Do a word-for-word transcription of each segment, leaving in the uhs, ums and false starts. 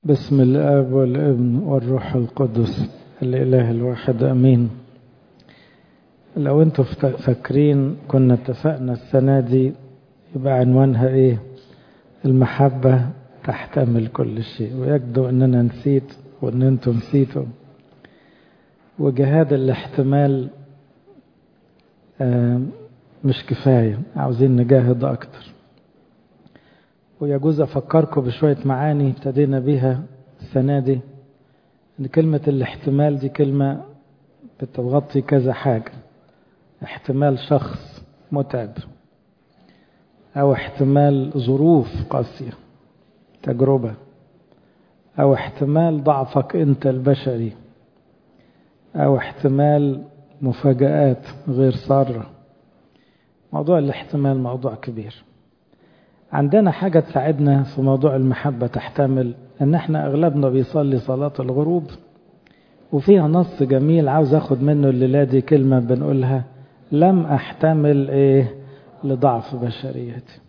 بسم الآب والابن والروح القدس الإله الواحد أمين. لو انتوا فاكرين كنا اتفقنا السنة دي يبقى عنوانها ايه؟ المحبة تحتمل كل شيء، ويبدو اننا نسيت وان انتوا نسيتوا. وجهاد الاحتمال آه مش كفاية، عاوزين نجاهد اكتر. ويجوز افكركم بشوية معاني ابتدينا بيها السنة دي، ان كلمة الاحتمال دي كلمة بتغطي كذا حاجة. احتمال شخص متعب، او احتمال ظروف قاسية تجربة، او احتمال ضعفك انت البشري، او احتمال مفاجآت غير سارة. موضوع الاحتمال موضوع كبير. عندنا حاجة تساعدنا في موضوع المحبة تحتمل، ان احنا اغلبنا بيصلي صلاة الغروب وفيها نص جميل عاوز اخد منه الليلة دي كلمة بنقولها: لم احتمل ايه لضعف بشريتي.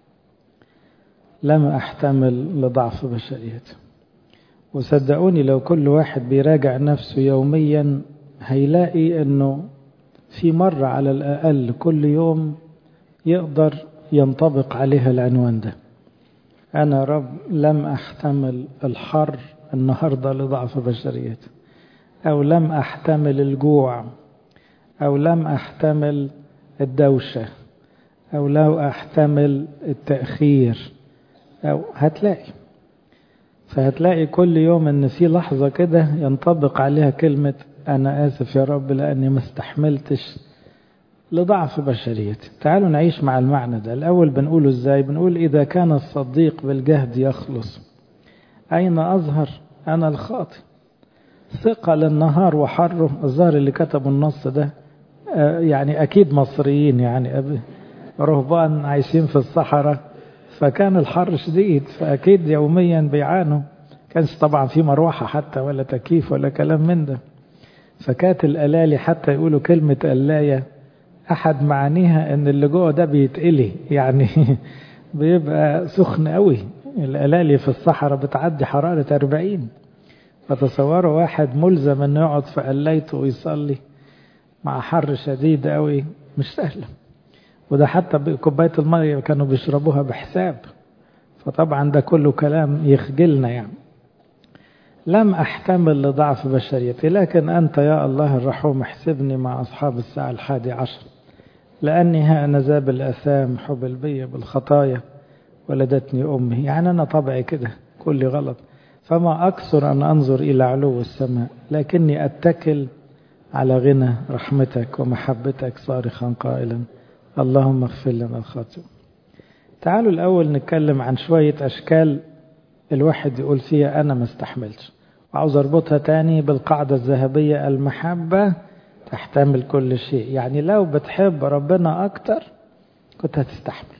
لم احتمل لضعف بشريتي. وصدقوني لو كل واحد بيراجع نفسه يوميا هيلاقي انه في مرة على الاقل كل يوم يقدر ينطبق عليها العنوان ده: انا رب لم احتمل الحر النهاردة لضعف بشريتي، او لم احتمل الجوع، او لم احتمل الدوشة، او لو احتمل التأخير. او هتلاقي فهتلاقي كل يوم ان في لحظة كده ينطبق عليها كلمة انا اسف يا رب لاني ما استحملتش لضعف بشريتي. تعالوا نعيش مع المعنى ده. الاول بنقوله ازاي؟ بنقول: اذا كان الصديق بالجهد يخلص، اين اظهر انا الخاطئ؟ ثقل النهار وحره. الظاهر اللي كتبوا النص ده يعني اكيد مصريين، يعني رهبان عايشين في الصحراء، فكان الحر شديد، فاكيد يوميا بيعانوا. كانش طبعا في مروحة حتى ولا تكييف ولا كلام من ده. فكانت الالالي حتى يقولوا كلمة قلاية احد معانيها ان اللي جوه ده بيتقلي، يعني بيبقى سخن قوي. الالالي في الصحراء بتعدي حرارة أربعين، فتصوروا واحد ملزم انه يقعد في قلايته ويصلي مع حر شديد قوي، مش سهل. وده حتى بكوباية المية كانوا بيشربوها بحساب. فطبعا ده كله كلام يخجلنا. يعني لم أحتمل لضعف بشريتي، لكن أنت يا الله الرحوم احسبني مع أصحاب الساعة الحادي عشر، لأني ها أنا ذاب الأثام حبل بي بالخطايا ولدتني أمي. يعني أنا طبعي كده كل غلط، فما أكثر أن أنظر إلى علو السماء، لكني أتكل على غنى رحمتك ومحبتك صارخا قائلا: اللهم اغفر لنا الخطأ. تعالوا الأول نتكلم عن شوية أشكال الواحد يقول فيها أنا ما استحملش، وعاوز أربطها تاني بالقاعدة الذهبية: المحبة تحتمل كل شيء. يعني لو بتحب ربنا أكتر كنت هتستحمل.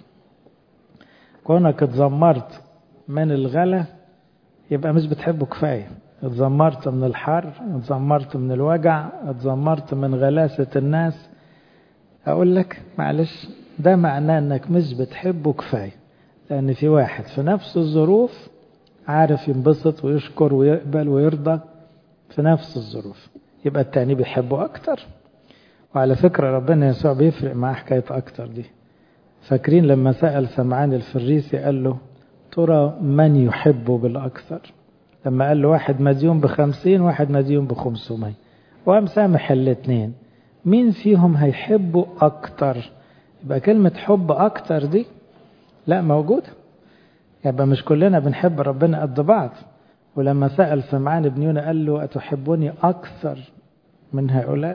كونك اتذمرت من الغلا يبقى مش بتحبه كفاية. اتذمرت من الحر، اتذمرت من الوجع، اتذمرت من غلاسة الناس، أقول لك معلش ده معناه أنك مش بتحبه كفاية. لأن في واحد في نفس الظروف عارف ينبسط ويشكر ويقبل ويرضى في نفس الظروف، يبقى التاني بيحبه أكتر. وعلى فكرة ربنا يسوع بيفرق مع حكاية أكتر دي. فاكرين لما سأل سمعان الفريسي قال له: ترى من يحبه بالأكثر؟ لما قال له واحد مديون بخمسين واحد مديون بخمسمية وقام سامح الاتنين، مين فيهم هيحبه أكتر؟ يبقى كلمة حب أكتر دي لا موجودة. يبقى مش كلنا بنحب ربنا قد بعض. ولما سأل سمعان بن يونا قال له: أتحبني أكثر من هؤلاء؟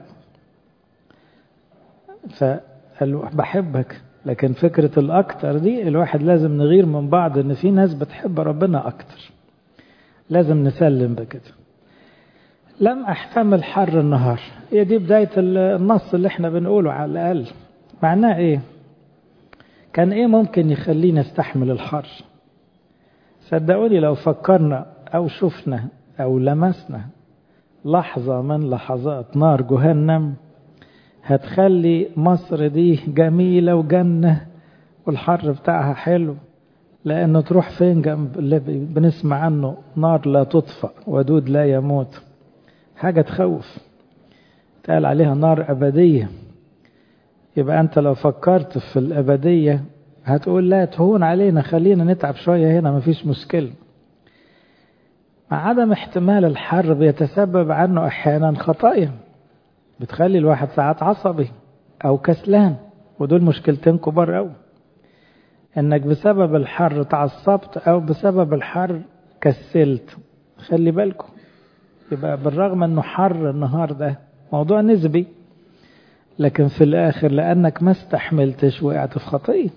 فقال له: بحبك، لكن فكرة الأكتر دي الواحد لازم نغير من بعض، إن في ناس بتحب ربنا أكتر. لازم نسلم بكده. لم أحتمل حر النهار، هي دي بداية النص اللي احنا بنقوله على الأقل. معناه إيه؟ كان إيه ممكن يخلينا نستحمل الحر؟ صدقوني لو فكرنا أو شفنا أو لمسنا لحظة من لحظات نار جهنم هتخلي مصر دي جميلة وجنة والحر بتاعها حلو. لأنه تروح فين جنب اللي بنسمع عنه نار لا تطفأ ودود لا يموت، حاجة تخوف، قال عليها نار أبدية. يبقى أنت لو فكرت في الأبدية هتقول لا تهون علينا، خلينا نتعب شوية هنا مفيش مشكلة. مع عدم احتمال الحر بيتسبب عنه أحيانا خطايا بتخلي الواحد ساعات عصبي أو كسلان، ودول مشكلتين كبار أوي، إنك بسبب الحر تعصبت أو بسبب الحر كسلت. خلي بالكم، يبقى بالرغم إنه حر النهار ده موضوع نسبي، لكن في الآخر لأنك ما استحملتش وقعت في خطية.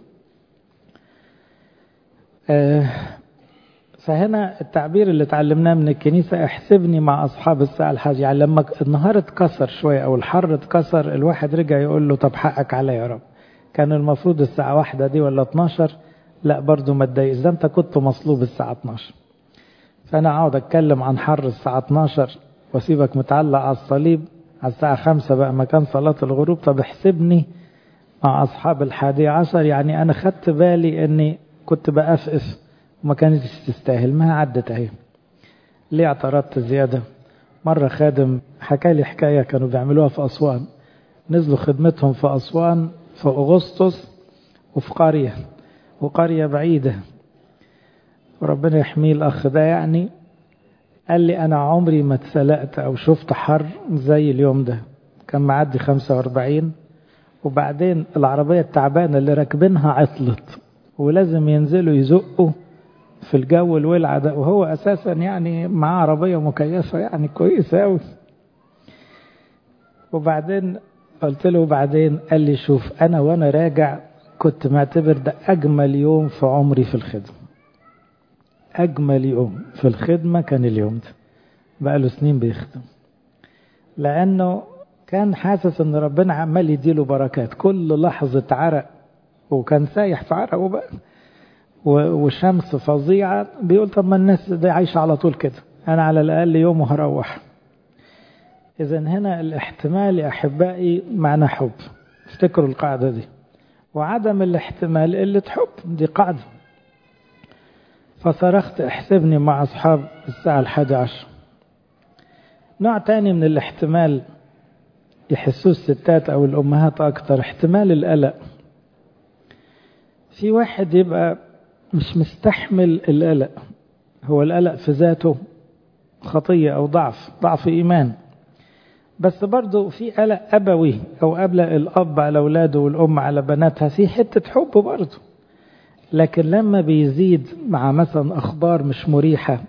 آه فهنا التعبير اللي تعلمناه من الكنيسة احسبني مع أصحاب الساعة الحاجة، يعني لما النهار اتكسر شوية أو الحر اتكسر الواحد رجع يقول له طب حقك عليا يا رب، كان المفروض الساعة واحدة دي ولا اتناشر، لا برضو ما تضايقش، ده انت كنت مصلوب الساعة اتناشر. فأنا أقعد أتكلم عن حر الساعة اتناشر واسيبك متعلق على الصليب على الساعة خمسة بقى مكان صلاة الغروب. طب احسبني مع أصحاب الحادي عشر، يعني أنا خدت بالي أني كنت بأفقف وما كانتش تستاهل، ما عدت اهي. ليه اعترضت زيادة؟ مرة خادم حكى لي حكاية كانوا بيعملوها في أسوان، نزلوا خدمتهم في أسوان في أغسطس وفي قرية، وقرية بعيدة، وربنا يحميه الأخ ده، يعني قال لي أنا عمري ما اتسلقت أو شفت حر زي اليوم ده، كان معدي خمسة وأربعين، وبعدين العربية التعبانة اللي راكبينها عطلت ولازم ينزلوا يزقوا في الجو الولع ده، وهو أساسا يعني معاه عربية مكيفة يعني كويسة أوي. وبعدين قلت له بعدين، قال لي شوف أنا وأنا راجع كنت معتبر ده أجمل يوم في عمري في الخدمة، أجمل يوم في الخدمة كان اليوم ده، بقى له سنين بيخدم، لأنه كان حاسس أن ربنا عمال يديله بركات، كل لحظة عرق وكان سايح في عرقه بقى وشمس فظيعة، بيقول طب ما الناس دي عايشة على طول كده، أنا على الأقل يوم وهروح. إذن هنا الاحتمال يا أحبائي معنى حب، افتكروا القاعدة دي، وعدم الاحتمال اللي تحب، دي قاعدة. فصرخت احسبني مع أصحاب الساعة الحادي عشر. نوع تاني من الاحتمال يحسوه الستات أو الأمهات أكتر، احتمال القلق. في واحد يبقى مش مستحمل القلق، هو القلق في ذاته خطية أو ضعف ضعف إيمان، بس برضو في قلق أبوي أو قبل الأب على أولاده والأم على بناتها، في حتة حب برضو، لكن لما بيزيد مع مثلا أخبار مش مريحة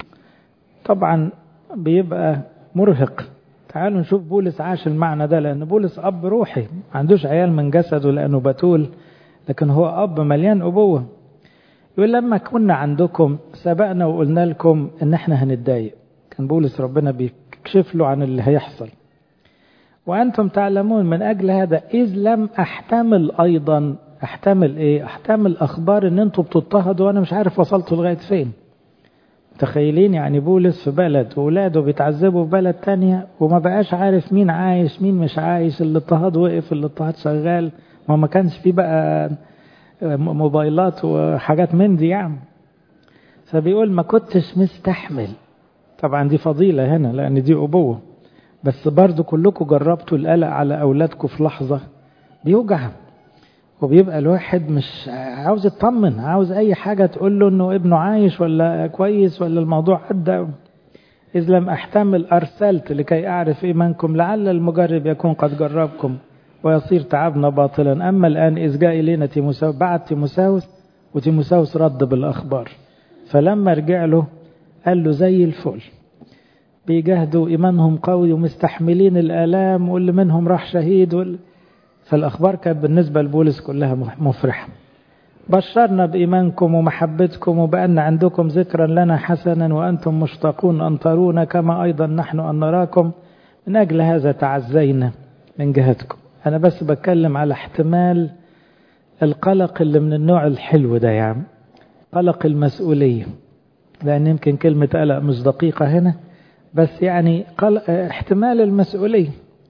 طبعا بيبقى مرهق. تعالوا نشوف بولس عاش المعنى ده، لأن بولس أب روحي ما عندوش عيال من جسده لأنه بتول، لكن هو أب مليان أبوة. يقول لما كنا عندكم سبقنا وقلنا لكم ان احنا هنتضايق، كان بولس ربنا بيكشف له عن اللي هيحصل، وانتم تعلمون من اجل هذا اذ لم احتمل ايضا. احتمل ايه؟ احتمل اخبار ان انتم بتضطهدوا وانا مش عارف وصلتوا لغاية فين. تخيلين يعني بولس في بلد وولاده بيتعذبوا في بلد تانية وما بقاش عارف مين عايش مين مش عايش، الاضطهاد وقف الاضطهاد شغال، ما ما كانش فيه بقى موبايلات وحاجات من دي يعني. فبيقول ما كنتش مستحمل. طبعا دي فضيلة هنا لأن دي أبوة، بس برضو كلكم جربتوا القلق على أولادكم في لحظة بيوجع، وبيبقى الواحد مش عاوز يطمن، عاوز أي حاجة تقول له إنه ابنه عايش ولا كويس ولا الموضوع عدى. إذ لم أحتمل أرسلت لكي أعرف إيمانكم لعل المجرب يكون قد جربكم ويصير تعبنا باطلا. أما الآن إذ جاء إلينا تيموساوس، بعد تيموساوس وتيموساوس رد بالأخبار، فلما رجع له قال له زي الفل، بيجاهدوا إيمانهم قوي ومستحملين الآلام، واللي منهم راح شهيد وال... فالأخبار كانت بالنسبة لبولس كلها مفرحة. بشرنا بإيمانكم ومحبتكم وبأن عندكم ذكرا لنا حسنا وأنتم مشتاقون أن ترونا كما أيضا نحن أن نراكم، من أجل هذا تعزينا من جهتكم. أنا بس بتكلم على احتمال القلق اللي من النوع الحلو ده، يعني قلق المسؤولية، لأن يمكن كلمة قلق مش دقيقة هنا، بس يعني قلق احتمال المسؤولية.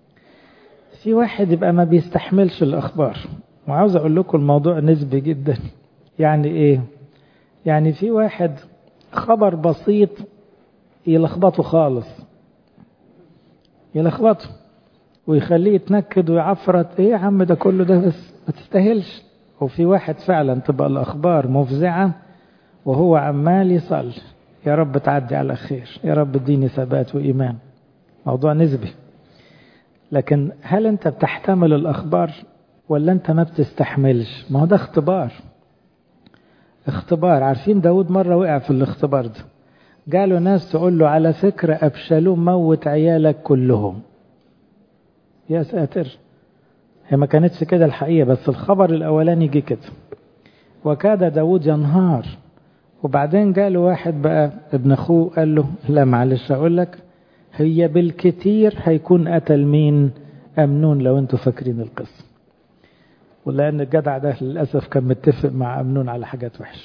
في واحد يبقى ما بيستحملش الأخبار، وعاوز أقول لكم الموضوع نسبي جدا. يعني إيه؟ يعني في واحد خبر بسيط يلخبطه خالص، يلخبطه ويخليه يتنكد ويعفرت، ايه يا عم ده كله ده بس ما تستاهلش. وفي واحد فعلا تبقى الأخبار مفزعة وهو عمال يصلي، يا رب تعدي على خير، يا رب اديني ثبات وإيمان. موضوع نسبي. لكن هل انت بتحتمل الأخبار ولا انت ما بتستحملش؟ ما هو ده اختبار. اختبار. عارفين داود مرة وقع في الاختبار ده، قالوا ناس تقول له على فكرة أبشالوم موت عيالك كلهم. يا ساتر، هي ما كانتش كده الحقيقة، بس الخبر الأولاني يجي كده. وكاد داود ينهار. وبعدين قالوا واحد بقى ابن أخوه قال له لا معلش أقول لك، هي بالكتير هيكون قتل مين؟ أمنون، لو انتوا فاكرين القصة. ولأن الجدع ده للأسف كان متفق مع أمنون على حاجات وحشة.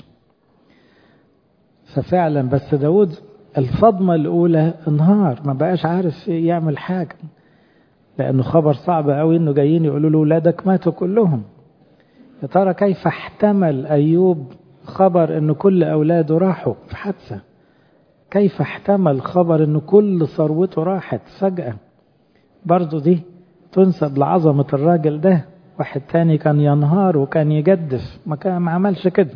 ففعلا بس داود الصدمة الأولى انهار، ما بقاش عارف يعمل حاجة، لأنه خبر صعب قوي إنه جايين يقولوا له ولادك ماتوا كلهم. يا ترى كيف احتمل أيوب خبر إنه كل أولاده راحوا في حادثة؟ كيف احتمل خبر إنه كل ثروته راحت فجأة؟ برضو دي تنسب لعظمة الراجل ده. واحد تاني كان ينهار وكان يجدف، ما كان ما عملش كده.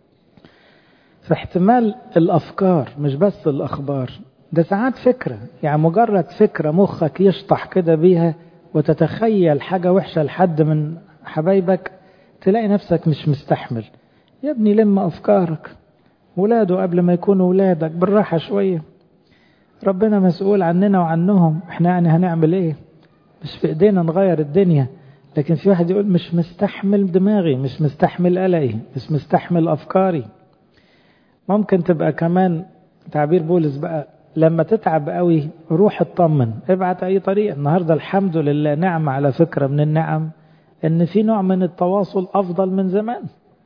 فاحتمال الأفكار مش بس الأخبار، ده ساعات فكرة، يعني مجرد فكرة مخك يشطح كده بيها وتتخيل حاجة وحشة لحد من حبايبك، تلاقي نفسك مش مستحمل. يا ابني لم أفكارك، ولاده قبل ما يكونوا ولادك بالراحة شوية. ربنا مسؤول عننا وعنهم، احنا يعني هنعمل ايه؟ مش في ايدينا نغير الدنيا. لكن في واحد يقول مش مستحمل دماغي، مش مستحمل قلقي، مش مستحمل أفكاري. ممكن تبقى كمان تعبير بولس بقى، لما تتعب قوي روح اطمن، ابعت اي طريقة. النهاردة الحمد لله نعمة على فكرة من النعم ان في نوع من التواصل افضل من زمان.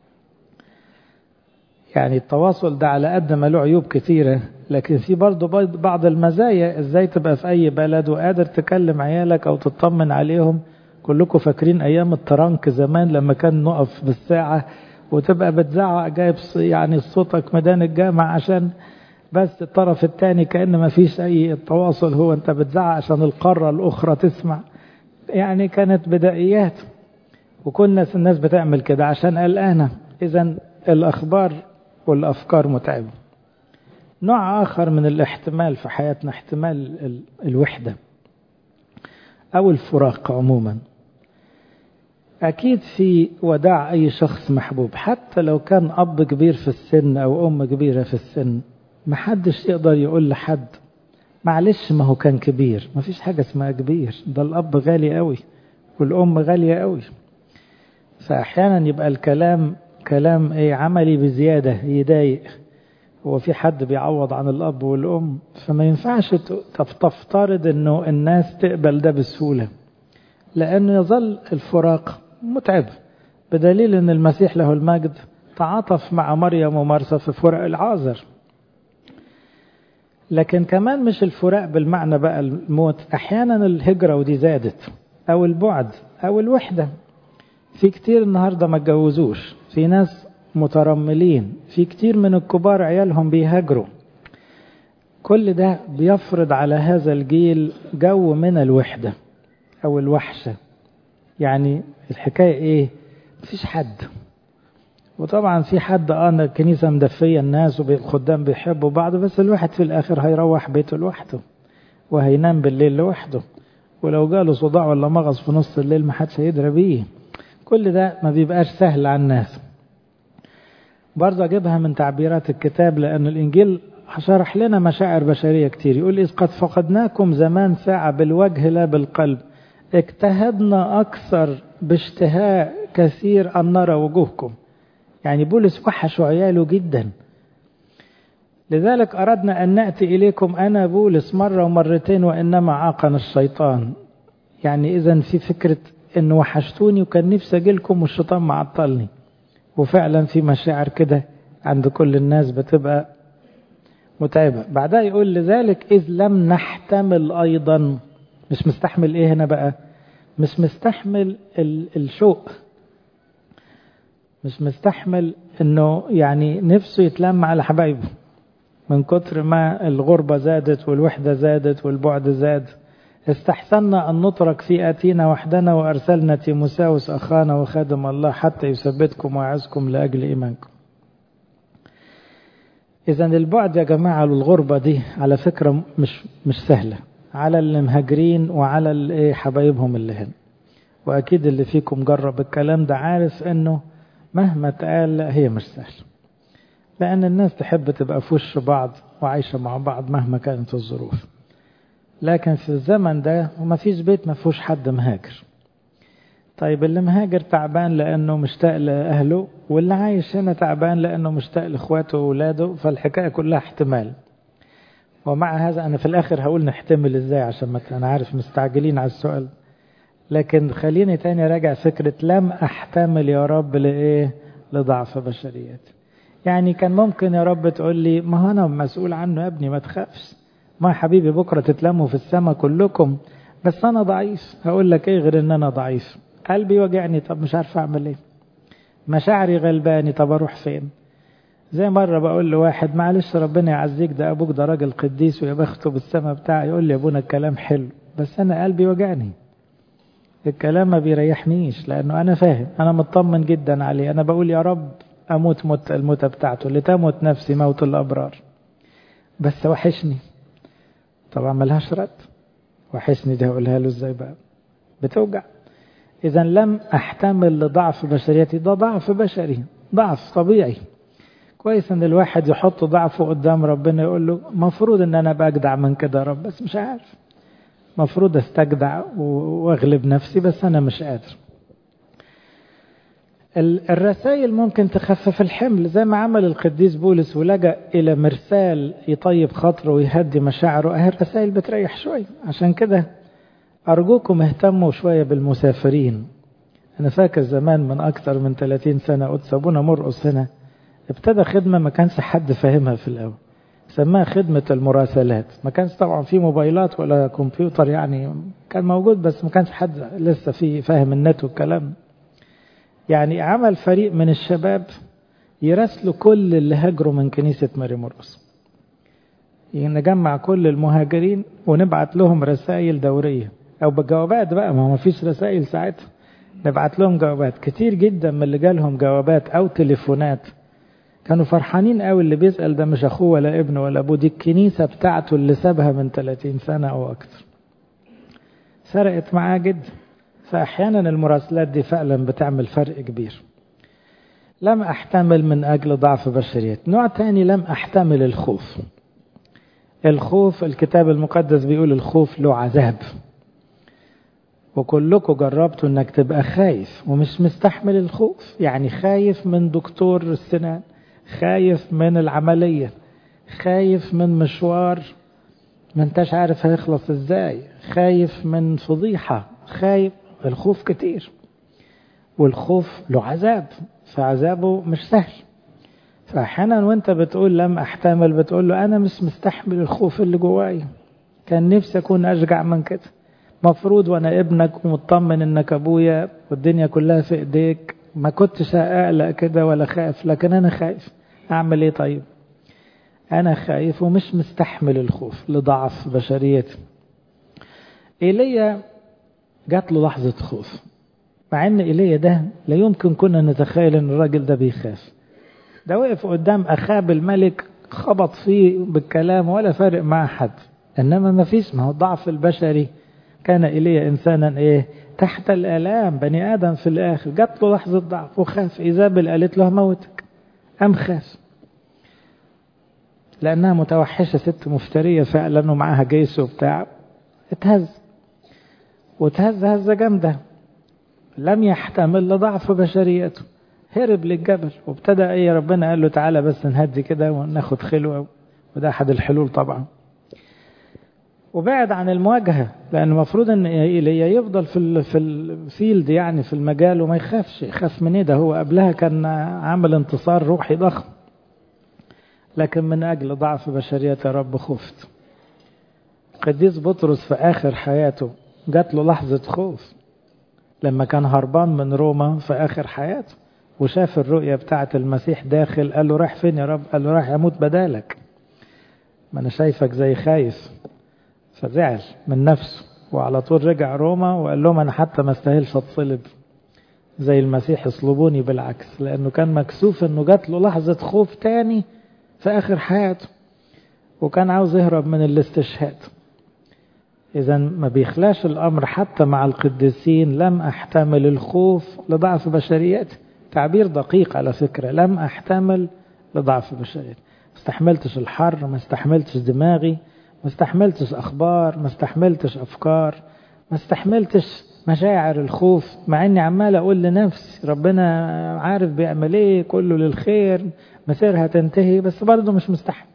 يعني التواصل ده على قد ما له عيوب كثيرة، لكن في برضه بعض المزايا. ازاي تبقى في اي بلد وقادر تكلم عيالك او تطمن عليهم. كلكم فاكرين ايام الترنك زمان لما كان نقف بالساعة وتبقى بتزعق جايب يعني صوتك ميدان الجامع عشان بس الطرف الثاني كأن ما فيش اي تواصل، هو انت بتزعق عشان القارة الاخرى تسمع. يعني كانت بدائيات، وكنا الناس بتعمل كده عشان قلقانة. اذا الاخبار والافكار متعبة. نوع اخر من الاحتمال في حياتنا احتمال الوحدة او الفراق عموما. أكيد في وداع أي شخص محبوب، حتى لو كان أب كبير في السن أو أم كبيرة في السن، محدش يقدر يقول لحد معلش ما هو كان كبير. ما فيش حاجة اسمها كبير، ده الأب غالي قوي والأم غالية قوي. فأحيانا يبقى الكلام كلام إيه عملي بزيادة يضايق. هو في حد بيعوض عن الأب والأم؟ فما ينفعش تفترض إنه الناس تقبل ده بسهولة، لأنه يظل الفراق متعب. بدليل أن المسيح له المجد تعاطف مع مريم ومرسى في فراق العازر. لكن كمان مش الفراق بالمعنى بقى الموت، أحيانا الهجرة ودي زادت، أو البعد أو الوحدة. في كتير النهاردة ما اتجوزوش، في ناس مترملين، في كتير من الكبار عيالهم بيهاجروا. كل ده بيفرض على هذا الجيل جو من الوحدة أو الوحشة. يعني الحكاية إيه؟ مفيش حد. وطبعا في حد أنا الكنيسة مدفية الناس وبالخدام بيحبوا بعض، بس الواحد في الآخر هيروح بيته لوحده وهينام بالليل لوحده، ولو جاله صداع ولا مغص في نص الليل ما حدش هيدرى بيه. كل ده ما بيبقاش سهل على الناس. برضه أجيبها من تعبيرات الكتاب، لأن الإنجيل شرح لنا مشاعر بشرية كتير. يقول إذ قد فقدناكم زمان ساعة بالوجه لا بالقلب، اجتهدنا أكثر باشتهاء كثير أن نرى وجوهكم. يعني بولس وحش عياله جدا، لذلك أردنا أن نأتي إليكم أنا بولس مرة ومرتين وإنما عاقنا الشيطان. يعني إذن في فكرة إن وحشتوني وكان نفسي أجيلكم والشيطان معطلني. وفعلا في مشاعر كده عند كل الناس بتبقى متعبة. بعدها يقول لذلك إذ لم نحتمل أيضا. مش مستحمل إيه هنا بقى؟ مش مستحمل الشوق. مش مستحمل انه يعني نفسه يتلم على حبايبه من كتر ما الغربة زادت والوحدة زادت والبعد زاد. استحسنا أن نترك في آتينا وحدنا وأرسلنا تيموساوس أخانا وخادم الله حتى يثبتكم ويعزكم لأجل إيمانكم. إذن البعد يا جماعة والغربة دي على فكرة مش مش سهلة على المهاجرين وعلى اللي حبايبهم اللي هنا. وأكيد اللي فيكم جرب الكلام ده عارف إنه مهما تقال هي مش سهلة، لأن الناس تحب تبقى في وش بعض وعايشة مع بعض مهما كانت الظروف. لكن في الزمن ده وما فيش بيت ما فيهوش حد مهاجر. طيب اللي مهاجر تعبان لأنه مشتاق لأهله، واللي عايش هنا تعبان لأنه مشتاق لإخواته وأولاده، فالحكاية كلها احتمال. ومع هذا أنا في الآخر هقول نحتمل إزاي عشان ما أنا عارف مستعجلين على السؤال، لكن خليني تاني راجع فكرة لم أحتمل يا رب لإيه؟ لضعف بشريتي. يعني كان ممكن يا رب تقول لي ما أنا مسؤول عنه يا ابني ما تخافش، ما حبيبي بكرة تتلموا في السماء كلكم، بس أنا ضعيف. هقول لك إيه غير إن أنا ضعيف؟ قلبي وجعني، طب مش عارف أعمل إيه. مشاعري غلباني، طب أروح فين؟ زي مرة بقول لواحد معلش ربنا يعزيك ده أبوك ده راجل قديس ويا بخته بالسماء بتاعي. يقول لي يا ابونا الكلام حلو بس أنا قلبي وجعني، الكلام ما بيريحنيش، لأنه أنا فاهم أنا مطمن جدا عليه. أنا بقول يا رب أموت موت الموتة بتاعته لتموت نفسي موت الأبرار، بس وحشني. طبعا ملهاش رد. وحشني ده أقولها له إزاي بقى؟ بتوجع. إذا لم أحتمل لضعف بشريتي، ده ضعف بشري، ضعف طبيعي. كويس إن الواحد يحط ضعفه قدام ربنا يقول له مفروض إن أنا بجدع من كده يا رب، بس مش عارف. مفروض استجدع واغلب نفسي بس أنا مش قادر. الرسائل ممكن تخفف الحمل زي ما عمل القديس بولس ولجأ إلى مرسال يطيب خاطره ويهدي مشاعره. أهي الرسائل بتريح شوية. عشان كده أرجوكم اهتموا شوية بالمسافرين. أنا فاكر زمان من أكثر من ثلاثين سنة قدس أبونا مرقس هنا ابتدى خدمة ما كانش حد فاهمها في الأول، سماها خدمة المراسلات. ما كانش طبعا في موبايلات ولا كمبيوتر، يعني كان موجود بس ما كانش حد لسه في فاهم النت والكلام. يعني عمل فريق من الشباب يراسلوا كل اللي هاجروا من كنيسة ماري مرقس. نجمع كل المهاجرين ونبعت لهم رسائل دورية أو بجوابات بقى، ما ما فيش رسائل ساعتها، نبعت لهم جوابات. كتير جدا من اللي جالهم جوابات أو تليفونات كانوا فرحانين قوي. اللي بيسأل ده مش أخوه ولا ابنه ولا أبوه، دي الكنيسة بتاعته اللي سابها من ثلاثين سنة أو أكتر. فرقت معاه جدا. فأحيانا المراسلات دي فعلا بتعمل فرق كبير. لم أحتمل من أجل ضعف بشريتي. نوع تاني لم أحتمل الخوف. الخوف الكتاب المقدس بيقول الخوف له عذاب، وكلكم جربتوا انك تبقى خايف ومش مستحمل الخوف. يعني خايف من دكتور السنان، خايف من العملية، خايف من مشوار ما انتش عارف هيخلص ازاي، خايف من فضيحة، خايف. الخوف كتير، والخوف له عذاب، فعذابه مش سهل. فأحيانا وانت بتقول لم أحتمل بتقول له أنا مش مستحمل الخوف اللي جوايا، كان نفسي أكون أشجع من كده. مفروض وأنا ابنك ومطمن إنك أبويا والدنيا كلها في إيديك ما كنتش أقلق كده ولا خايف، لكن أنا خايف. أعمل إيه طيب؟ أنا خايف ومش مستحمل الخوف لضعف بشريتي. إيليا جات له لحظة خوف، مع إن إيليا ده لا يمكن كنا نتخيل إن الراجل ده بيخاف. ده وقف قدام أخاب الملك خبط فيه بالكلام ولا فارق مع حد. إنما ما فيش، ما هو الضعف البشري. كان إيليا إنسانا إيه؟ تحت الآلام، بني آدم في الآخر. جات له لحظة ضعف وخاف. إيزابل قالت له موتك، أم خاف لأنها متوحشة، ست مفترية فعلا ومعها جيش وبتاع. اتهز وتهز هزة جامدة. لم يحتمل لضعف بشريته، هرب للجبل وابتدى ايه، ربنا قال له تعالى بس نهدي كده وناخد خلوة، وده احد الحلول طبعا. وبعد عن المواجهة، لأن المفروض ان إيليا يفضل في في الفيلد، يعني في المجال، وما يخافش. يخاف من ايه؟ ده هو قبلها كان عامل انتصار روحي ضخم. لكن من أجل ضعف بشرية يا رب خفت. قديس بطرس في آخر حياته جات له لحظة خوف لما كان هربان من روما في آخر حياته. وشاف الرؤية بتاعة المسيح داخل، قال له رايح فين يا رب؟ قال له رايح يموت بدالك، ما أنا شايفك زي خايف. فزعل من نفسه وعلى طول رجع روما وقال لهم أنا حتى ما استاهلش أتصلب زي المسيح، يصلبوني بالعكس، لأنه كان مكسوف أنه جات له لحظة خوف تاني في آخر حياته وكان عاوز يهرب من الاستشهاد. إذا ما بيخلاش الأمر حتى مع القديسين. لم أحتمل الخوف لضعف بشريتي، تعبير دقيق على فكرة، لم أحتمل لضعف بشريتي. ما استحملتش الحر، ما استحملتش دماغي، ما استحملتش أخبار، ما استحملتش أفكار، ما استحملتش مشاعر الخوف، مع أني عمال أقول لنفسي ربنا عارف بيعمل إيه، كله للخير، مسيرها تنتهي، بس برضه مش مستحمل.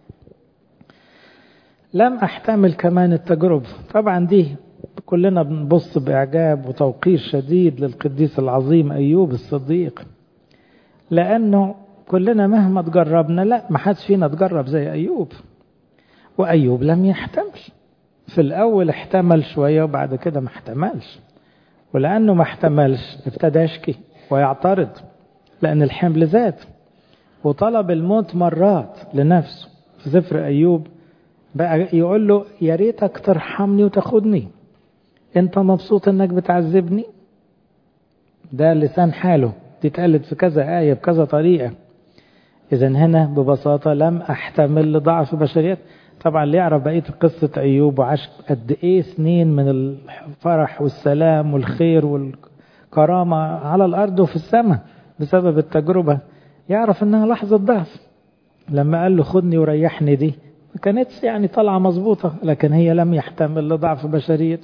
لم أحتمل كمان التجربة. طبعا دي كلنا بنبص بإعجاب وتوقير شديد للقديس العظيم أيوب الصديق، لأنه كلنا مهما تجربنا، لا ما حدش فينا تجرب زي أيوب. وأيوب لم يحتمل، في الأول احتمل شوية وبعد كده ما احتملش، ولأنه ما احتملش ابتدى يشكي ويعترض، لأن الحمل زاد، وطلب الموت مرات لنفسه. في سفر أيوب بقى يقول له يا ريتك ترحمني وتاخدني، انت مبسوط انك بتعذبني؟ ده لسان حاله، دي اتقالت في كذا آية بكذا طريقة. إذا هنا ببساطة لم أحتمل لضعف بشريات. طبعا اللي يعرف بقية قصة أيوب وعاش قد إيه سنين من الفرح والسلام والخير والكرامة على الأرض وفي السماء بسبب التجربة، يعرف أنها لحظة ضعف. لما قال له خدني وريحني، دي ما كانتش يعني طلعة مظبوطة، لكن هي لم يحتمل لضعف بشريته.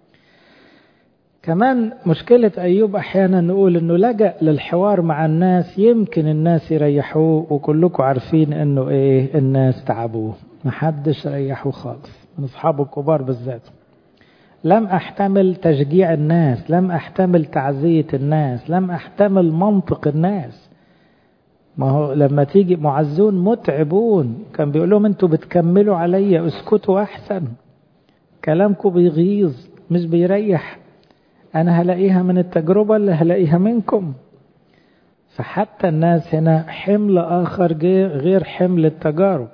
كمان مشكلة أيوب أحيانا نقول أنه لجأ للحوار مع الناس، يمكن الناس يريحوه، وكلكم عارفين أنه إيه، الناس تعبوه، محدش ريحوه خالص من أصحابه الكبار بالذات. لم أحتمل تشجيع الناس، لم أحتمل تعزية الناس، لم أحتمل منطق الناس. ما هو لما تيجي معزون متعبون، كان بيقول لهم انتوا بتكملوا عليا، اسكتوا أحسن، كلامكم بيغيظ مش بيريح، أنا هلاقيها من التجربة اللي هلاقيها منكم. فحتى الناس هنا حمل آخر غير حمل التجارب.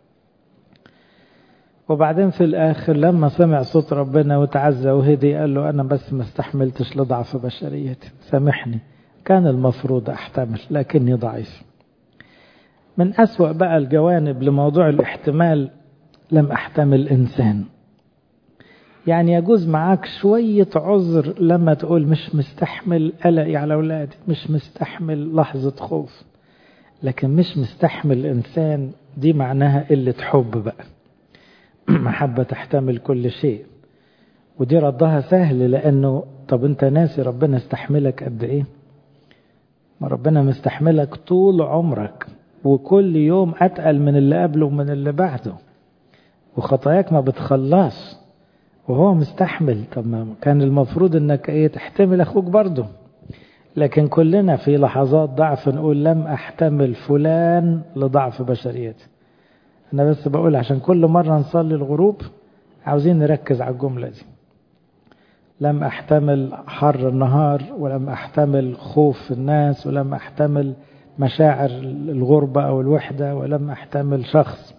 وبعدين في الآخر لما سمع صوت ربنا وتعزى وهدي، قال له أنا بس ما استحملتش لضعف بشريتي، سامحني، كان المفروض أحتمل لكني ضعيف. من أسوأ بقى الجوانب لموضوع الاحتمال، لم أحتمل إنسان. يعني يجوز معاك شوية عذر لما تقول مش مستحمل قلقي على أولادي، مش مستحمل لحظة خوف، لكن مش مستحمل إنسان، دي معناها قلة حب بقى. محبة تحتمل كل شيء، ودي ردها سهل، لأنه طب أنت ناسي ربنا استحملك قد إيه؟ ما ربنا مستحملك طول عمرك، وكل يوم أتقل من اللي قبله ومن اللي بعده، وخطاياك ما بتخلص وهو مستحمل. طب ما كان المفروض انك ايه، تحتمل اخوك برضه. لكن كلنا في لحظات ضعف نقول لم احتمل فلان لضعف بشريتي. انا بس بقول عشان كل مرة نصلي الغروب عاوزين نركز على الجملة دي. لم احتمل حر النهار، ولم احتمل خوف الناس، ولم احتمل مشاعر الغربة او الوحدة، ولم احتمل شخص.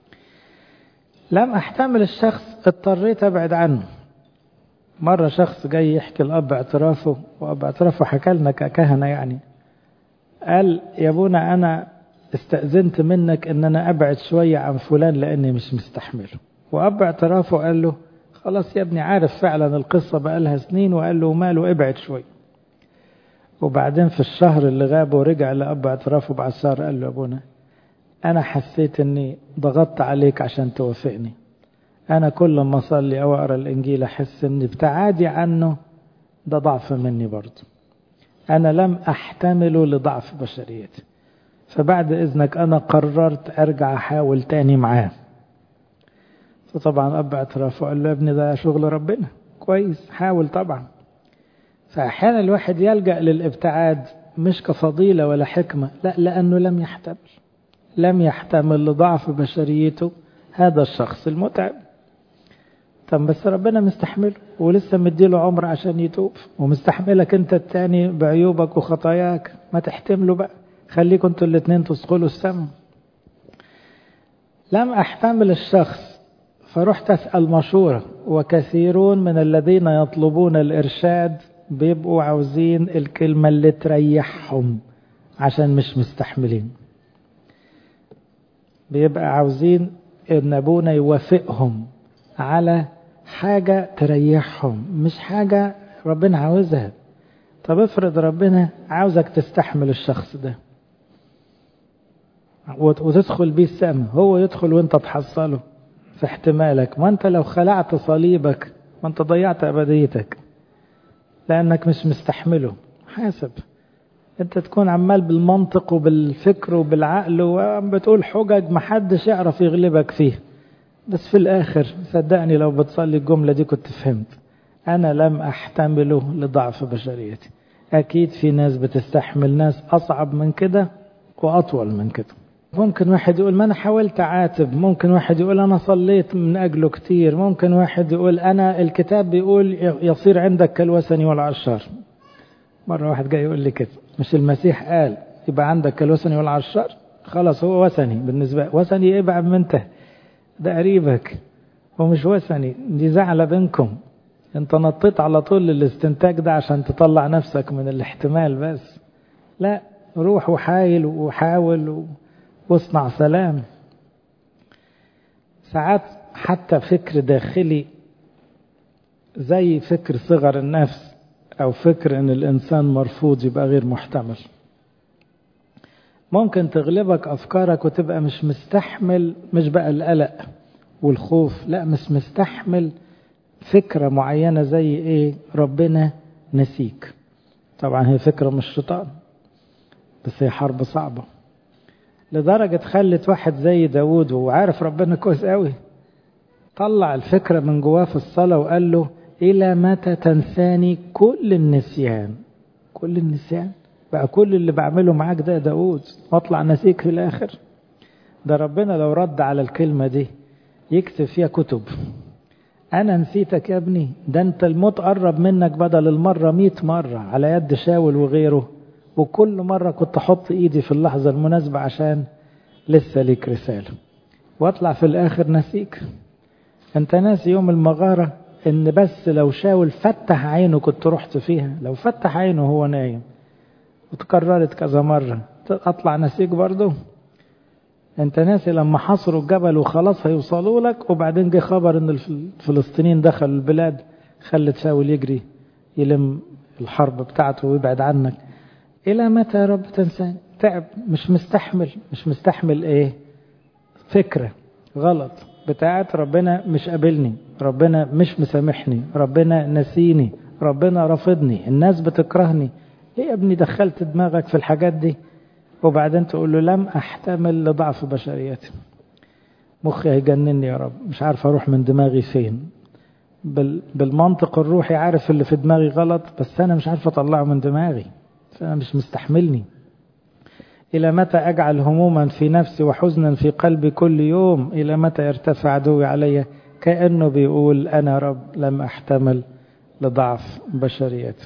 لم أحتمل الشخص، اضطريت أبعد عنه. مرة شخص جاي يحكي الأب اعترافه، وأب اعترافه حكى لنا ككهنة يعني، قال يا ابونا أنا استأذنت منك أن أنا أبعد شوية عن فلان لأني مش مستحمله. وأب اعترافه قال له خلاص يا ابني، عارف فعلا القصة بقالها سنين، وقال له ماله ابعد شوية. وبعدين في الشهر اللي غابه ورجع لأب اعترافه بعد شهر، قال له ابونا أنا حسيت أني ضغطت عليك عشان توافقني. أنا كل ما أصلي أو أقرأ الإنجيل أحس أن ابتعادي عنه ده ضعف مني برضه. أنا لم أحتمله لضعف بشريتي، فبعد إذنك أنا قررت أرجع أحاول تاني معاه. فطبعا أب اعترافه قال له يا ابني ده شغل ربنا، كويس حاول طبعا. فأحيانا الواحد يلجأ للابتعاد مش كفضيلة ولا حكمة، لا، لأنه لم يحتمل لم يحتمل لضعف بشريته هذا الشخص المتعب. طب بس ربنا مستحمله ولسه مديله عمر عشان يتوب، ومستحملك انت التاني بعيوبك وخطاياك، ما تحتمله بقى، خليكم انتوا الاتنين تسقلوا السما. لم أحتمل الشخص فرحت أسأل مشورة، وكثيرون من الذين يطلبون الإرشاد بيبقوا عاوزين الكلمة اللي تريحهم عشان مش مستحملين، بيبقى عاوزين ان ابونا يوافقهم على حاجة تريحهم، مش حاجة ربنا عاوزها. طب افرض ربنا عاوزك تستحمل الشخص ده وتدخل بيه السماء، هو يدخل وانت تحصله في احتمالك، ما انت لو خلعت صليبك ما انت ضيعت ابديتك لانك مش مستحمله. حاسب انت تكون عمال بالمنطق وبالفكر وبالعقل وبتقول حجج محدش يعرف يغلبك فيه، بس في الاخر صدقني لو بتصلي الجملة دي كنت فهمت، انا لم احتمله لضعف بشريتي. اكيد في ناس بتستحمل ناس اصعب من كده واطول من كده. ممكن واحد يقول ما انا حاولت اعاتب، ممكن واحد يقول انا صليت من اجله كتير، ممكن واحد يقول انا الكتاب بيقول يصير عندك كالوثني والعشار. مرة واحد جاي يقول لي كده، مش المسيح قال يبقى عندك كالوثني والعشار؟ خلاص هو وثني بالنسبة، وثني ايه بقى منته؟ ده قريبك ومش وثني، دي زعلة بينكم، انت نطيت على طول الاستنتاج ده عشان تطلع نفسك من الاحتمال بس. لا، روح وحايل وحاول واصنع سلام. ساعات حتى فكر داخلي زي فكر صغر النفس او فكر ان الانسان مرفوض يبقى غير محتمل، ممكن تغلبك افكارك وتبقى مش مستحمل، مش بقى القلق والخوف، لا مش مستحمل فكرة معينة زي ايه؟ ربنا نسيك. طبعا هي فكرة مش شيطان، بس هي حرب صعبة لدرجة خلت واحد زي داود وعارف ربنا كويس قوي طلع الفكرة من جواه في الصلاة وقال له إلى متى تنساني كل النسيان؟ كل النسيان بقى كل اللي بعمله معاك ده يا داود واطلع نسيك في الآخر؟ ده ربنا لو رد على الكلمة دي يكتب فيها كتب. أنا نسيتك يا ابني؟ ده أنت الموت قرب منك بدل المرة مئة مرة على يد شاول وغيره، وكل مرة كنت أحط إيدي في اللحظة المناسبة عشان لسه ليك رسالة، واطلع في الآخر نسيك. أنت ناسي يوم المغارة إن بس لو شاول فتح عينه كنت رحت فيها، لو فتح عينه هو نايم، وتكررت كذا مرة، أطلع نسيك برضو. أنت ناسي لما حصروا الجبل وخلاص هيوصلوا لك، وبعدين جه خبر إن الفلسطينيين دخلوا البلاد، خلت شاول يجري يلم الحرب بتاعته ويبعد عنك. إلى متى يا رب تنساني؟ تعب، مش مستحمل. مش مستحمل إيه؟ فكرة غلط بتاعت ربنا مش قابلني، ربنا مش مسامحني، ربنا نسيني، ربنا رفضني، الناس بتكرهني. ايه يا ابني دخلت دماغك في الحاجات دي؟ وبعدين تقول له لم احتمل لضعف بشريتي. مخي هيجنني يا رب، مش عارف اروح من دماغي فين. بالمنطق الروحي عارف اللي في دماغي غلط، بس انا مش عارف اطلعه من دماغي، فانا مش مستحملني. إلى متى أجعل هموما في نفسي وحزنا في قلبي كل يوم؟ إلى متى يرتفع عدوي علي؟ كأنه بيقول أنا رب لم أحتمل لضعف بشريتي.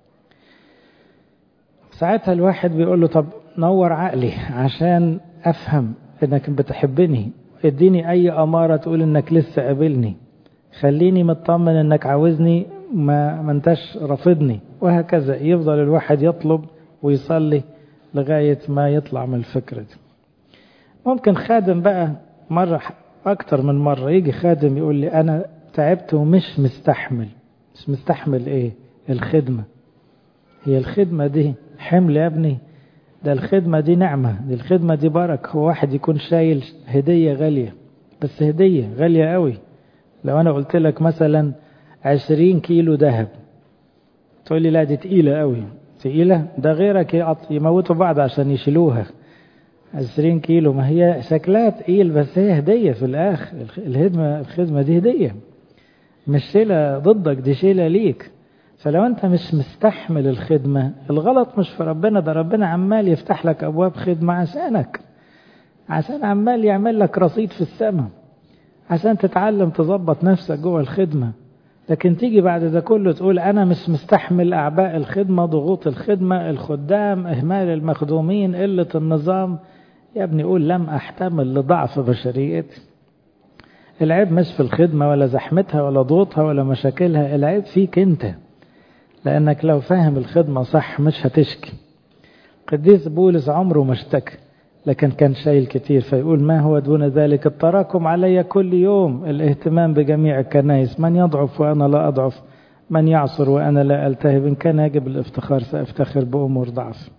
ساعتها الواحد بيقول له طب نور عقلي عشان أفهم إنك بتحبني، اديني أي أمارة تقول إنك لسه قابلني، خليني مطمن إنك عاوزني، ما منتش رافضني، وهكذا. يفضل الواحد يطلب ويصلي لغاية ما يطلع من الفكرة دي. ممكن خادم بقى مرة أكتر من مرة يجي خادم يقول لي أنا تعبت ومش مستحمل. مش مستحمل إيه؟ الخدمة. هي الخدمة دي حمل يا ابني؟ ده الخدمة دي نعمة، دي الخدمة دي بركة. هو واحد يكون شايل هدية غالية، بس هدية غالية قوي. لو أنا قلت لك مثلا عشرين كيلو ذهب تقول لي لا دي تقيلة قوي. تقيلة؟ ده غيرك يموتوا بعض عشان يشيلوها. عشرين كيلو ما هي شكلها تقيل، بس هي هدية في الآخر. الخدمة الخدمة دي هدية، مش شيلة ضدك، دي شيلة ليك. فلو أنت مش مستحمل الخدمة، الغلط مش في ربنا، ده ربنا عمال يفتح لك أبواب خدمة عشانك، عشان عمال يعمل لك رصيد في السماء، عشان تتعلم تظبط نفسك جوه الخدمة. لكن تيجي بعد ده كله تقول أنا مش مستحمل أعباء الخدمة، ضغوط الخدمة، الخدام، إهمال المخدومين، قلة النظام. يا ابني قول لم أحتمل لضعف بشريتي. العيب مش في الخدمة ولا زحمتها ولا ضغوطها ولا مشاكلها، العيب فيك أنت، لأنك لو فاهم الخدمة صح مش هتشكي. قديس بولس عمره ما اشتكى، لكن كان شايل كتير، فيقول ما هو دون ذلك التراكم علي كل يوم، الاهتمام بجميع الكنائس، من يضعف وأنا لا أضعف، من يعصر وأنا لا ألتهب، إن كان يجب الافتخار سأفتخر بأمور ضعف.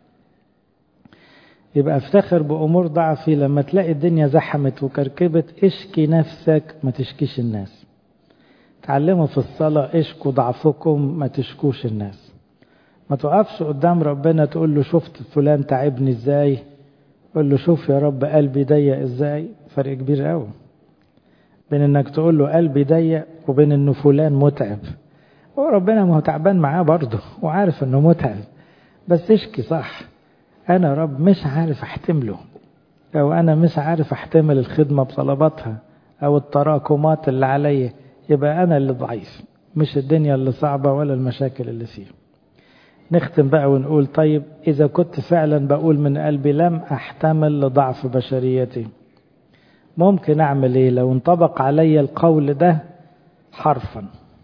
يبقى افتخر بأمور ضعفي لما تلاقي الدنيا زحمت وكركبت، اشكي نفسك ما تشكيش الناس. تعلموا في الصلاة اشكوا ضعفكم ما تشكوش الناس. ما تقفش قدام ربنا تقول له شفت فلان تعبني ازاي، قول له شوف يا رب قلبي ضيق ازاي. فرق كبير قوي بين انك تقول له قلبي ضيق وبين انه فلان متعب. وربنا ما هو تعبان معاه برضه وعارف انه متعب، بس اشكي صح. انا رب مش عارف احتمله، او انا مش عارف احتمل الخدمة بطلباتها او التراكمات اللي عليا، يبقى انا اللي ضعيف، مش الدنيا اللي صعبة ولا المشاكل اللي فيها. نختم بقى ونقول طيب إذا كنت فعلا بقول من قلبي لم أحتمل لضعف بشريتي، ممكن أعمل إيه لو انطبق علي القول ده حرفا؟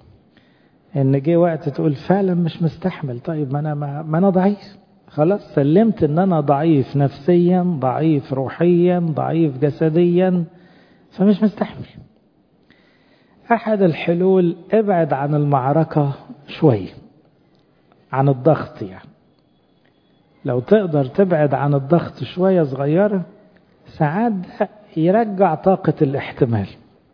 إن جه وقت تقول فعلا مش مستحمل. طيب ما أنا, ما, ما أنا ضعيف، خلاص سلمت إن أنا ضعيف نفسيا، ضعيف روحيا، ضعيف جسديا، فمش مستحمل. أحد الحلول ابعد عن المعركة شوي، عن الضغط. يعني لو تقدر تبعد عن الضغط شوية صغيرة، ساعات يرجع طاقة الاحتمال.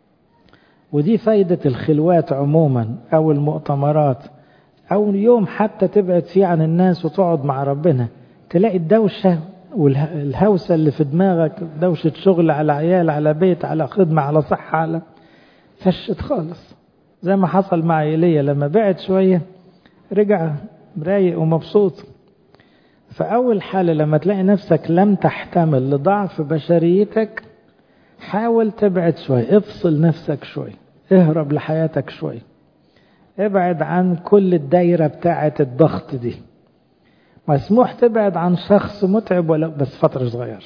ودي فايدة الخلوات عموما أو المؤتمرات، أو يوم حتى تبعد فيه عن الناس وتقعد مع ربنا، تلاقي الدوشة والهوسة اللي في دماغك، دوشة شغل على عيال على بيت على خدمة على صحة على فشت خالص. زي ما حصل مع إيليا لما بعد شوية رجع رايق ومبسوط. فأول حالة لما تلاقي نفسك لم تحتمل لضعف بشريتك، حاول تبعد شوي، افصل نفسك شوي، اهرب لحياتك شوي، ابعد عن كل الدايرة بتاعة الضغط دي. مسموح تبعد عن شخص متعب ولا بس فترة صغيرة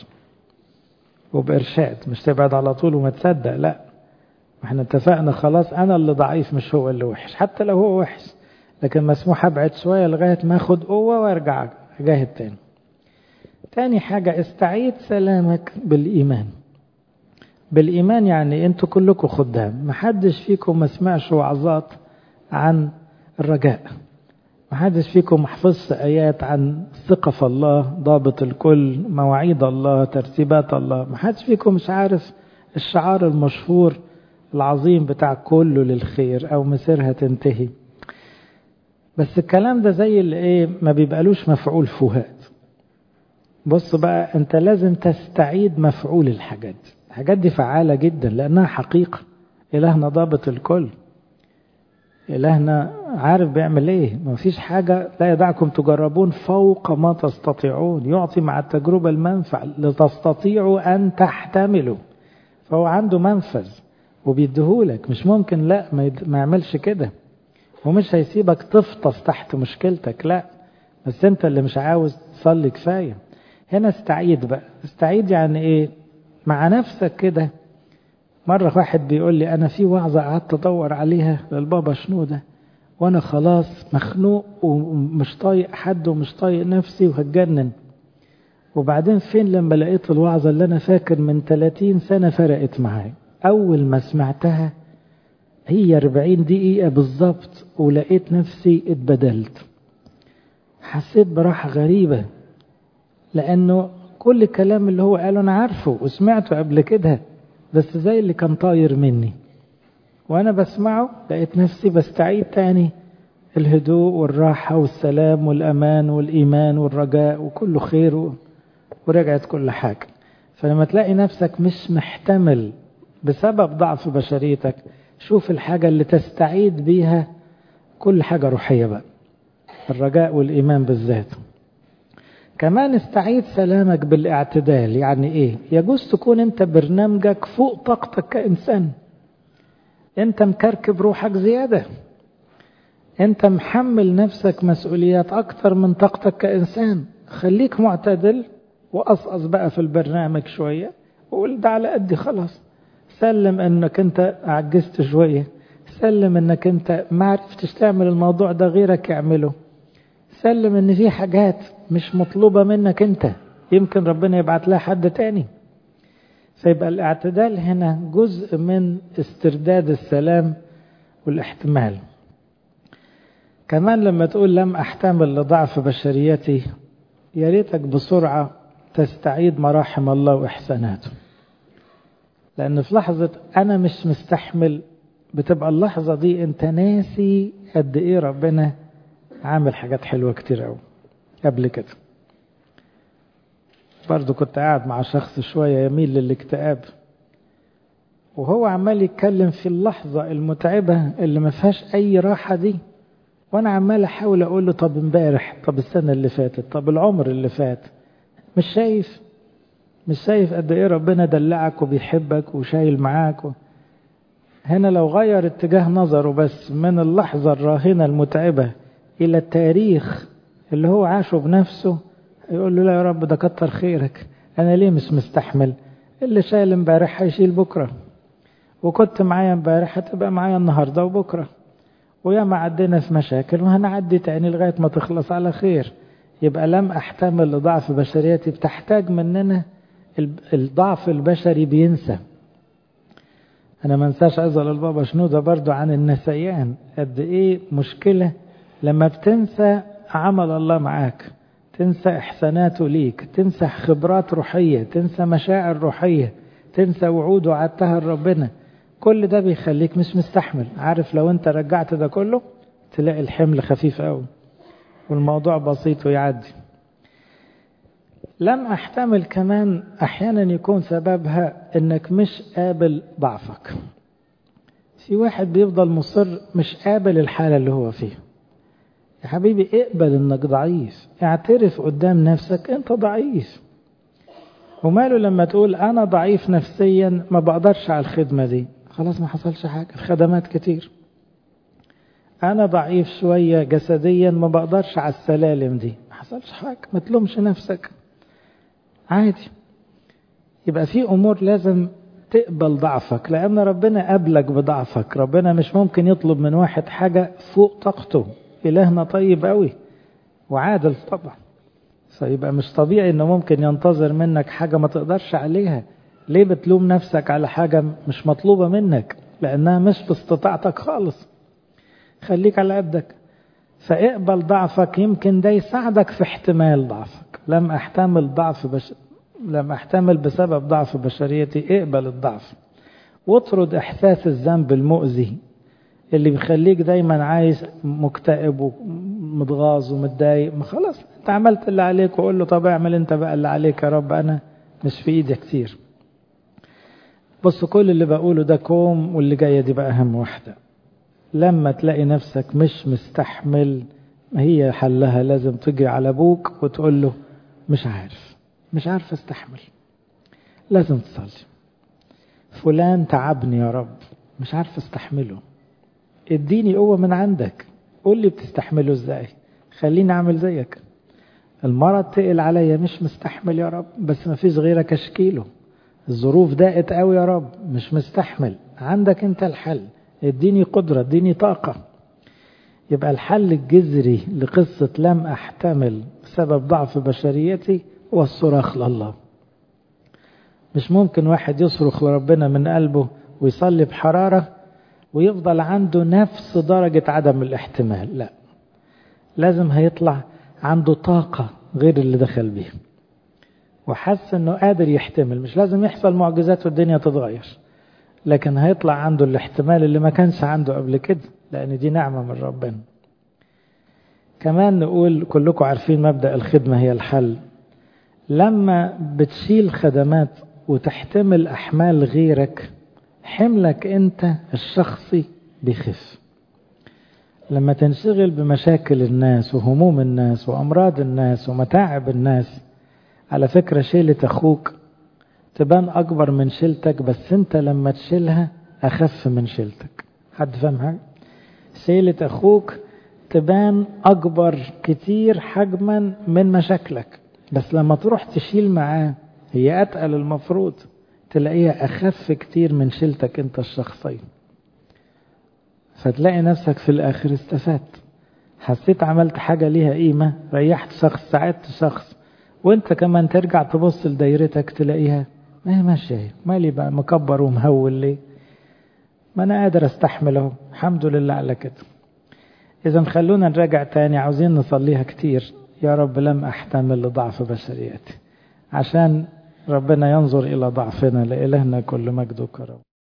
وبإرشاد، مش تبعد على طول وما تصدق. لا، احنا اتفقنا خلاص أنا اللي ضعيف مش هو اللي وحش، حتى لو هو وحش، لكن مسموح أبعد شوية لغاية ما أخد قوة وارجع أجاهد تاني. تاني حاجة استعيد سلامك بالإيمان. بالإيمان يعني أنتوا كلكم خدام، محدش فيكم ما سمعش وعظات عن الرجاء، محدش فيكم محفظ آيات عن الثقة في الله، ضابط الكل، مواعيد الله، ترتيبات الله. محدش فيكم مش عارف الشعار المشهور العظيم بتاع كله للخير أو مسيرها تنتهي. بس الكلام ده زي اللي ايه ما بيبقالوش مفعول فوهات. بص بقى، انت لازم تستعيد مفعول الحاجات دي. الحاجات دي فعالة جدا لانها حقيقة. الهنا ضابط الكل، الهنا عارف بيعمل ايه. ما فيش حاجة لا يدعكم تجربون فوق ما تستطيعون، يعطي مع التجربة المنفع لتستطيعوا ان تحتملوا. فهو عنده منفذ وبيديهولك، مش ممكن لا ما يعملش كده، ومش هيسيبك تفطس تحت مشكلتك، لا، بس انت اللي مش عاوز تصلي كفاية. هنا استعيد بقى. استعيد يعني ايه؟ مع نفسك كده. مرة واحد بيقول لي انا في وعظة قعدت ادور عليها للبابا شنودة وانا خلاص مخنوق ومش طايق حد ومش طايق نفسي وهتجنن، وبعدين فين لما لقيت الوعظة اللي انا فاكر من ثلاثين سنة فرقت معايا. اول ما سمعتها هي أربعين دقيقة بالظبط ولقيت نفسي اتبدلت، حسيت براحة غريبة، لأنه كل الكلام اللي هو قاله أنا عارفه وسمعته قبل كده، بس زي اللي كان طاير مني، وأنا بسمعه لقيت نفسي بستعيد تاني الهدوء والراحة والسلام والأمان والإيمان والرجاء وكله خير، ورجعت كل حاجة. فلما تلاقي نفسك مش محتمل بسبب ضعف بشريتك، شوف الحاجة اللي تستعيد بيها كل حاجة روحية بقى، الرجاء والإيمان بالذات. كمان استعيد سلامك بالاعتدال. يعني إيه؟ يجوز تكون أنت برنامجك فوق طاقتك كإنسان، انت مكركب روحك زيادة، انت محمل نفسك مسؤوليات اكتر من طاقتك كإنسان. خليك معتدل وقصقص بقى في البرنامج شوية وقول ده على قدي خلاص. سلم انك انت عجزت شوية، سلم انك انت ما عرفتش تعمل الموضوع ده غيرك يعمله، سلم ان في حاجات مش مطلوبة منك انت يمكن ربنا يبعت لها حد تاني. فيبقى الاعتدال هنا جزء من استرداد السلام والاحتمال. كمان لما تقول لم أحتمل لضعف بشريتي، يا ريتك بسرعة تستعيد مراحم الله وإحساناته، لأن في لحظة أنا مش مستحمل بتبقى اللحظة دي أنت ناسي قد إيه ربنا عامل حاجات حلوة كتير أوي قبل كده. برضو كنت قاعد مع شخص شوية يميل للاكتئاب، وهو عمال يتكلم في اللحظة المتعبة اللي ما فيهاش أي راحة دي، وأنا عمال أحاول أقول له طب امبارح، طب السنة اللي فاتت، طب العمر اللي فات. مش شايف مش شايف قد إيه ربنا دلعك وبيحبك وشايل معاك و... هنا لو غير اتجاه نظره بس من اللحظة الراهنة المتعبة إلى التاريخ اللي هو عاشه بنفسه، يقول له لا يا رب ده كتر خيرك، أنا ليه مش مستحمل؟ اللي شايل امبارح هيشيل بكرة، وكنت معايا امبارح هتبقى معايا النهاردة وبكرة، ويا ما عدينا في مشاكل وهنعدي تاني لغاية ما تخلص على خير. يبقى لم أحتمل لضعف بشريتي بتحتاج مننا الضعف البشري بينسى. أنا ما انساش أزل البابا شنودة برضو عن النسيان، قد إيه مشكلة لما بتنسى عمل الله معاك، تنسى إحساناته ليك، تنسى خبرات روحية، تنسى مشاعر روحية، تنسى وعود وعدتها لربنا. كل ده بيخليك مش مستحمل. عارف لو انت رجعت ده كله تلاقي الحمل خفيف قوي والموضوع بسيط ويعدي. لم أحتمل كمان أحيانا يكون سببها انك مش قابل ضعفك. في واحد بيفضل مصر مش قابل الحالة اللي هو فيها. يا حبيبي اقبل انك ضعيف، اعترف قدام نفسك انت ضعيف. وماله لما تقول انا ضعيف نفسيا ما بقدرش على الخدمة دي، خلاص ما حصلش حاجة، الخدمات كتير. انا ضعيف شوية جسديا ما بقدرش على السلالم دي، ما حصلش حاجة، ما تلومش نفسك، عادي. يبقى في امور لازم تقبل ضعفك، لان ربنا قبلك بضعفك. ربنا مش ممكن يطلب من واحد حاجة فوق طاقته. إلهنا طيب قوي وعادل طبعا، فيبقى مش طبيعي انه ممكن ينتظر منك حاجة ما تقدرش عليها. ليه بتلوم نفسك على حاجة مش مطلوبة منك؟ لأنها مش باستطاعتك خالص. خليك على قدك، فاقبل ضعفك، يمكن ده يساعدك في احتمال ضعفك. لم أحتمل ضعف بش... لم أحتمل بسبب ضعف بشريتي، اقبل الضعف واطرد إحساس الذنب المؤذي اللي بيخليك دايما عايز مكتئب ومتغاظ ومتضايق. ما خلاص انت عملت اللي عليك، وقول له طب اعمل انت بقى اللي عليك يا رب، انا مش في ايدي كتير. بص كل اللي بقوله ده كوم، واللي جاية دي بقى اهم واحدة. لما تلاقي نفسك مش مستحمل، هي حلها لازم تجي على ابوك وتقول له مش عارف مش عارف استحمل. لازم تصلي، فلان تعبني يا رب مش عارف استحمله، اديني قوة من عندك، قول لي بتستحمله ازاي، خليني اعمل زيك. المرض تقل عليا مش مستحمل يا رب، بس ما فيش غيرك اشكيله. الظروف ضاقت قوي يا رب مش مستحمل، عندك انت الحل، اديني قدرة اديني طاقة. يبقى الحل الجذري لقصة لم احتمل بسبب ضعف بشريتي هو الصراخ لله. مش ممكن واحد يصرخ لربنا من قلبه ويصلي بحرارة ويفضل عنده نفس درجة عدم الاحتمال. لا، لازم هيطلع عنده طاقة غير اللي دخل بيها، وحس انه قادر يحتمل. مش لازم يحصل معجزات والدنيا تتغير، لكن هيطلع عنده الاحتمال اللي ما كانش عنده قبل كده، لان دي نعمة من ربنا. كمان نقول كلكم عارفين مبدأ الخدمة هي الحل. لما بتشيل خدمات وتحتمل أحمال غيرك، حملك أنت الشخصي بيخف. لما تنشغل بمشاكل الناس وهموم الناس وأمراض الناس ومتاعب الناس، على فكرة شيلة أخوك تبان أكبر من شيلتك، بس أنت لما تشيلها أخف من شيلتك. حد فاهم حاجة؟ شيلة أخوك تبان أكبر كتير حجما من مشاكلك، بس لما تروح تشيل معاه هي أتقل، المفروض تلاقيها أخف كتير من شيلتك أنت الشخصية. فتلاقي نفسك في الآخر استفدت، حسيت عملت حاجة ليها قيمة، ريحت شخص، ساعدت شخص، وانت كمان ترجع تبص لدايرتك تلاقيها ما هي ماشية، مالي بقى مكبر ومهول ليه؟ ما أنا قادر أستحمله، الحمد لله على كده. إذا خلونا نراجع تاني، عاوزين نصليها كتير، يا رب لم أحتمل لضعف بشريتي، عشان ربنا ينظر إلى ضعفنا. لإلهنا كل مجد وكرم.